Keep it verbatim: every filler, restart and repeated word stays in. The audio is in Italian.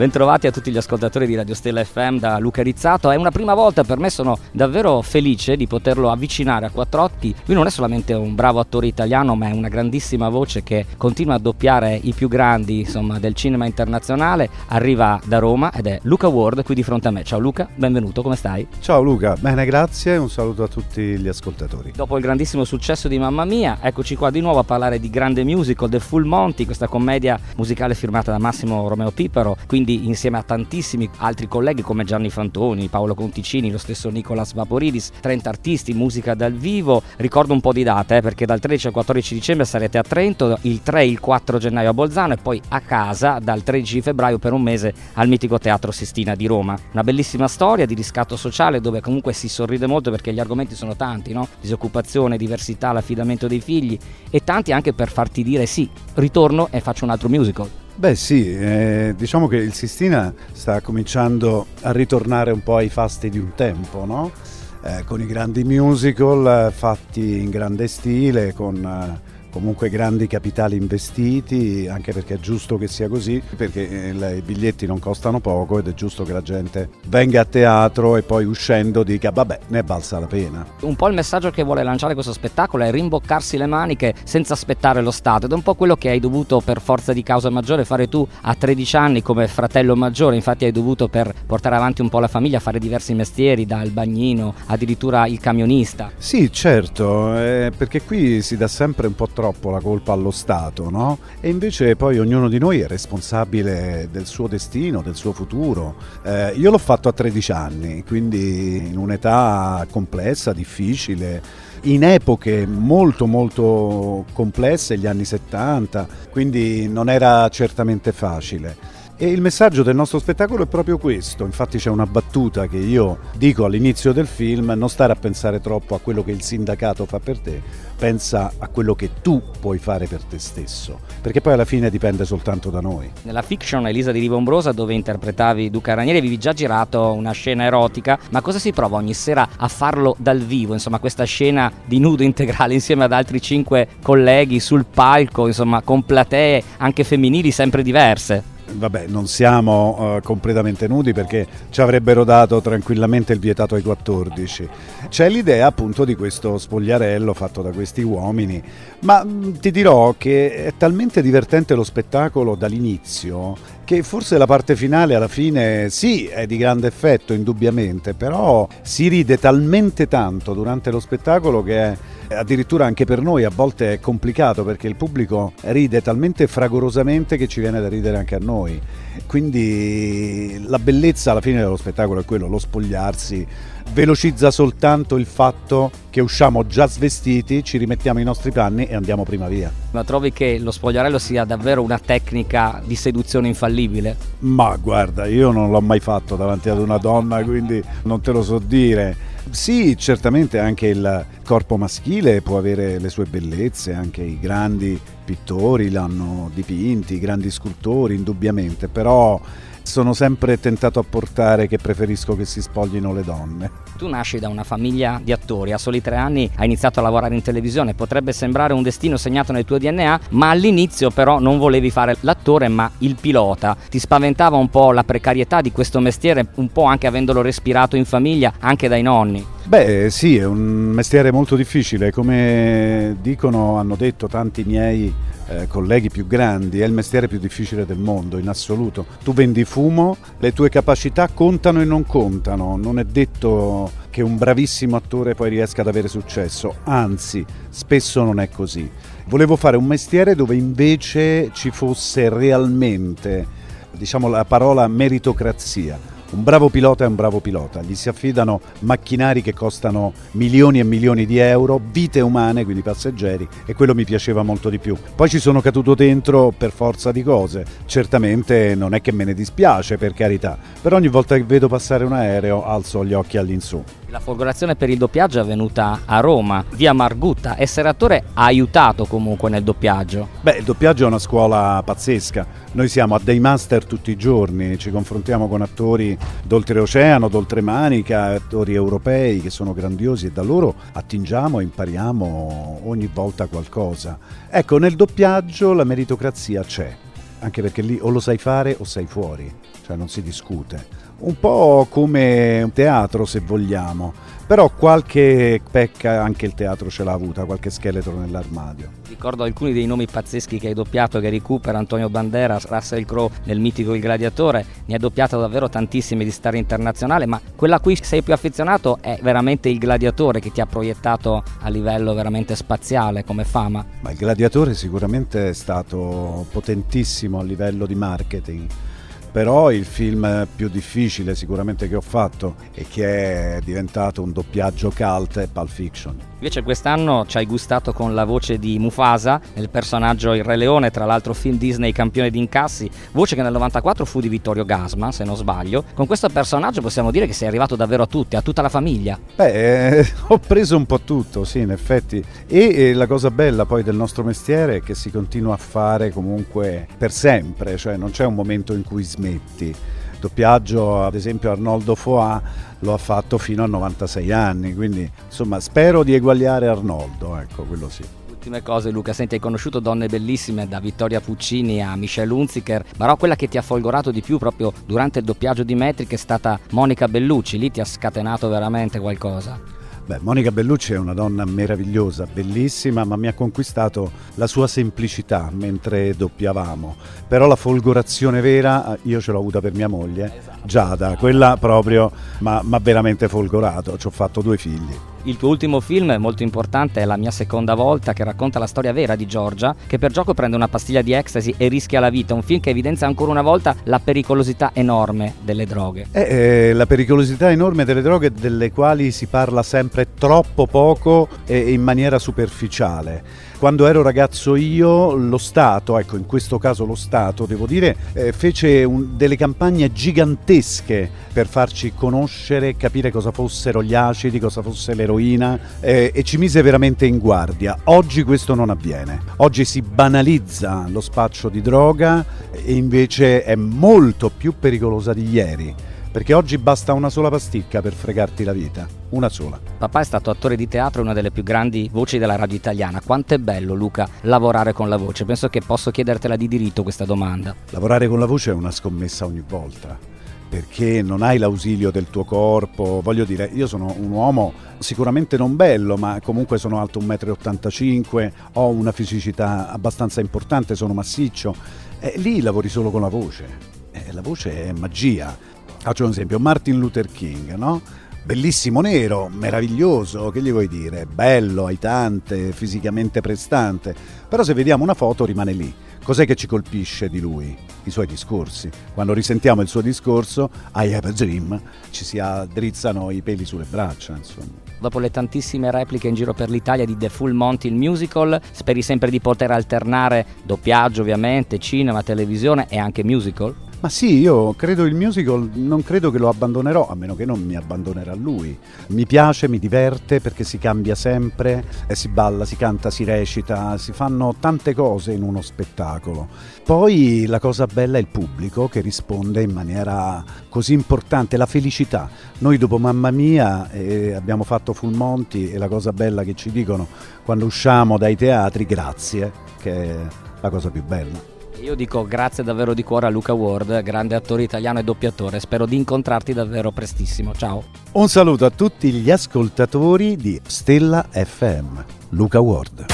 Bentrovati a tutti gli ascoltatori di Radio Stella F M da Luca Rizzato. È una prima volta per me, sono davvero felice di poterlo avvicinare a quattro occhi. Lui non è solamente un bravo attore italiano, ma è una grandissima voce che continua a doppiare i più grandi, insomma, del cinema internazionale. Arriva da Roma ed è Luca Ward qui di fronte a me. Ciao Luca, benvenuto, come stai? Ciao Luca, bene, grazie, un saluto a tutti gli ascoltatori. Dopo il grandissimo successo di Mamma Mia, eccoci qua di nuovo a parlare di grande musical, The Full Monty, questa commedia musicale firmata da Massimo Romeo Pipero, quindi insieme a tantissimi altri colleghi come Gianni Fantoni, Paolo Conticini, lo stesso Nicolas Vaporidis, trenta artisti, musica dal vivo. Ricordo un po' di date, eh, perché dal tredici al quattordici dicembre sarete a Trento, il tre e il quattro gennaio a Bolzano e poi a casa dal tredici febbraio per un mese al mitico Teatro Sistina di Roma. Una bellissima storia di riscatto sociale dove comunque si sorride molto perché gli argomenti sono tanti, no? Disoccupazione, diversità, l'affidamento dei figli e tanti anche per farti dire sì, ritorno e faccio un altro musical. Beh sì, eh, diciamo che il Sistina sta cominciando a ritornare un po' ai fasti di un tempo, no? Eh, con i grandi musical eh, fatti in grande stile, con eh, comunque grandi capitali investiti, anche perché è giusto che sia così, perché eh, i biglietti non costano poco ed è giusto che la gente venga a teatro e poi uscendo dica vabbè, ne è valsa la pena. Un po' il messaggio che vuole lanciare questo spettacolo è rimboccarsi le maniche senza aspettare lo Stato, ed è un po' quello che hai dovuto per forza di causa maggiore fare tu a tredici anni come fratello maggiore. Infatti hai dovuto, per portare avanti un po' la famiglia, fare diversi mestieri, dal bagnino addirittura il camionista. Sì, certo, eh, perché qui si dà sempre un po' troppo la colpa allo Stato, no? E invece poi ognuno di noi è responsabile del suo destino, del suo futuro. Eh, io l'ho fatto a tredici anni, quindi in un'età complessa, difficile, in epoche molto molto complesse, gli anni settanta, quindi non era certamente facile. E il messaggio del nostro spettacolo è proprio questo, infatti c'è una battuta che io dico all'inizio del film: non stare a pensare troppo a quello che il sindacato fa per te, pensa a quello che tu puoi fare per te stesso, perché poi alla fine dipende soltanto da noi. Nella fiction Elisa di Rivombrosa, dove interpretavi Duca Ranieri, avevi già girato una scena erotica, ma cosa si prova ogni sera a farlo dal vivo? Insomma, questa scena di nudo integrale insieme ad altri cinque colleghi sul palco, insomma, con platee anche femminili sempre diverse. Vabbè, non siamo uh, completamente nudi perché ci avrebbero dato tranquillamente il vietato ai quattordici. C'è l'idea appunto di questo spogliarello fatto da questi uomini, ma mh, ti dirò che è talmente divertente lo spettacolo dall'inizio che forse la parte finale alla fine sì è di grande effetto indubbiamente, però si ride talmente tanto durante lo spettacolo che è, addirittura anche per noi a volte è complicato, perché il pubblico ride talmente fragorosamente che ci viene da ridere anche a noi. Quindi la bellezza alla fine dello spettacolo è quello, lo spogliarsi velocizza soltanto il fatto che usciamo già svestiti, ci rimettiamo i nostri panni e andiamo prima via. Ma trovi che lo spogliarello sia davvero una tecnica di seduzione infallibile? Ma guarda, io non l'ho mai fatto davanti ad una donna, quindi non te lo so dire. Sì, certamente anche il corpo maschile può avere le sue bellezze, anche i grandi pittori l'hanno dipinti, i grandi scultori indubbiamente, però sono sempre tentato a portare che preferisco che si spoglino le donne. Tu nasci da una famiglia di attori, a soli tre anni hai iniziato a lavorare in televisione, potrebbe sembrare un destino segnato nel tuo D N A, ma all'inizio però non volevi fare l'attore ma il pilota. Ti spaventava un po' la precarietà di questo mestiere, un po' anche avendolo respirato in famiglia, anche dai nonni? Beh sì, è un mestiere molto difficile, come dicono, hanno detto tanti miei eh, colleghi più grandi, è il mestiere più difficile del mondo in assoluto. Tu vendi fumo, le tue capacità contano e non contano, non è detto che un bravissimo attore poi riesca ad avere successo, anzi spesso non è così. Volevo fare un mestiere dove invece ci fosse realmente, diciamo, la parola meritocrazia. Un bravo pilota è un bravo pilota, gli si affidano macchinari che costano milioni e milioni di euro, vite umane, quindi passeggeri, e quello mi piaceva molto di più. Poi ci sono caduto dentro per forza di cose, certamente non è che me ne dispiace, per carità, però ogni volta che vedo passare un aereo alzo gli occhi all'insù. La folgorazione per il doppiaggio è avvenuta a Roma, via Margutta. Essere attore ha aiutato comunque nel doppiaggio? Beh, il doppiaggio è una scuola pazzesca. Noi siamo a dei master tutti i giorni, ci confrontiamo con attori d'oltreoceano, d'oltremanica, attori europei che sono grandiosi, e da loro attingiamo e impariamo ogni volta qualcosa. Ecco, nel doppiaggio la meritocrazia c'è, anche perché lì o lo sai fare o sei fuori. cioè non si discute. Un po' come un teatro, se vogliamo, però qualche pecca anche il teatro ce l'ha avuta, qualche scheletro nell'armadio. Ricordo alcuni dei nomi pazzeschi che hai doppiato: Gary Cooper, Antonio Banderas, Russell Crowe nel mitico Il Gladiatore. Ne hai doppiato davvero tantissime di star internazionale, ma quella a cui sei più affezionato è veramente Il Gladiatore, che ti ha proiettato a livello veramente spaziale come fama. Ma Il Gladiatore sicuramente è stato potentissimo a livello di marketing. Però il film più difficile sicuramente che ho fatto e che è diventato un doppiaggio cult è Pulp Fiction. Invece quest'anno ci hai gustato con la voce di Mufasa nel personaggio Il Re Leone, tra l'altro film Disney campione di incassi, voce che nel novantaquattro fu di Vittorio Gassman, se non sbaglio. Con questo personaggio possiamo dire che sei arrivato davvero a tutti, a tutta la famiglia. Beh, eh, ho preso un po' tutto, sì, in effetti. E eh, la cosa bella poi del nostro mestiere è che si continua a fare comunque per sempre, cioè non c'è un momento in cui smetti. Doppiaggio, ad esempio, Arnoldo Foà lo ha fatto fino a novantasei anni, quindi insomma spero di eguagliare Arnoldo, ecco, quello sì. Ultime cose, Luca, senti, hai conosciuto donne bellissime, da Vittoria Puccini a Michelle Hunziker, però quella che ti ha folgorato di più proprio durante il doppiaggio di Metric è stata Monica Bellucci. Lì ti ha scatenato veramente qualcosa. Beh, Monica Bellucci è una donna meravigliosa, bellissima, ma mi ha conquistato la sua semplicità mentre doppiavamo. Però la folgorazione vera io ce l'ho avuta per mia moglie, Giada, quella proprio mi ha veramente folgorato, ci ho fatto due figli. Il tuo ultimo film, molto importante, è La mia seconda volta, che racconta la storia vera di Giorgia, che per gioco prende una pastiglia di ecstasy e rischia la vita. Un film che evidenzia ancora una volta la pericolosità enorme delle droghe. Eh, eh, la pericolosità enorme delle droghe, delle quali si parla sempre troppo poco e in maniera superficiale. Quando ero ragazzo io, lo Stato, ecco, in questo caso lo Stato, devo dire, eh, fece un, delle campagne gigantesche per farci conoscere e capire cosa fossero gli acidi, cosa fosse l'eroina, eh, e ci mise veramente in guardia. Oggi questo non avviene. Oggi si banalizza lo spaccio di droga e invece è molto più pericolosa di ieri. Perché oggi basta una sola pasticca per fregarti la vita, una sola. Papà è stato attore di teatro e una delle più grandi voci della radio italiana. Quanto è bello, Luca, lavorare con la voce? Penso che posso chiedertela di diritto questa domanda. Lavorare con la voce è una scommessa ogni volta, perché non hai l'ausilio del tuo corpo. Voglio dire, io sono un uomo sicuramente non bello, ma comunque sono alto uno e ottantacinque metri, ho una fisicità abbastanza importante, sono massiccio. E lì lavori solo con la voce. E la voce è magia. Faccio un esempio, Martin Luther King, no? Bellissimo nero, meraviglioso, che gli vuoi dire? Bello, aitante, fisicamente prestante, però se vediamo una foto rimane lì. Cos'è che ci colpisce di lui? I suoi discorsi. Quando risentiamo il suo discorso, I have a dream, ci si addrizzano i peli sulle braccia, insomma. Dopo le tantissime repliche in giro per l'Italia di The Full Monty il musical, speri sempre di poter alternare doppiaggio ovviamente, cinema, televisione e anche musical? Ma sì, io credo il musical, non credo che lo abbandonerò, a meno che non mi abbandonerà lui. Mi piace, mi diverte perché si cambia sempre, e si balla, si canta, si recita, si fanno tante cose in uno spettacolo. Poi la cosa bella è il pubblico che risponde in maniera così importante, la felicità. Noi dopo Mamma Mia eh, abbiamo fatto Full Monty e la cosa bella che ci dicono quando usciamo dai teatri, grazie, che è la cosa più bella. Io dico grazie davvero di cuore a Luca Ward, grande attore italiano e doppiatore. Spero di incontrarti davvero prestissimo. Ciao. Un saluto a tutti gli ascoltatori di Stella F M. Luca Ward.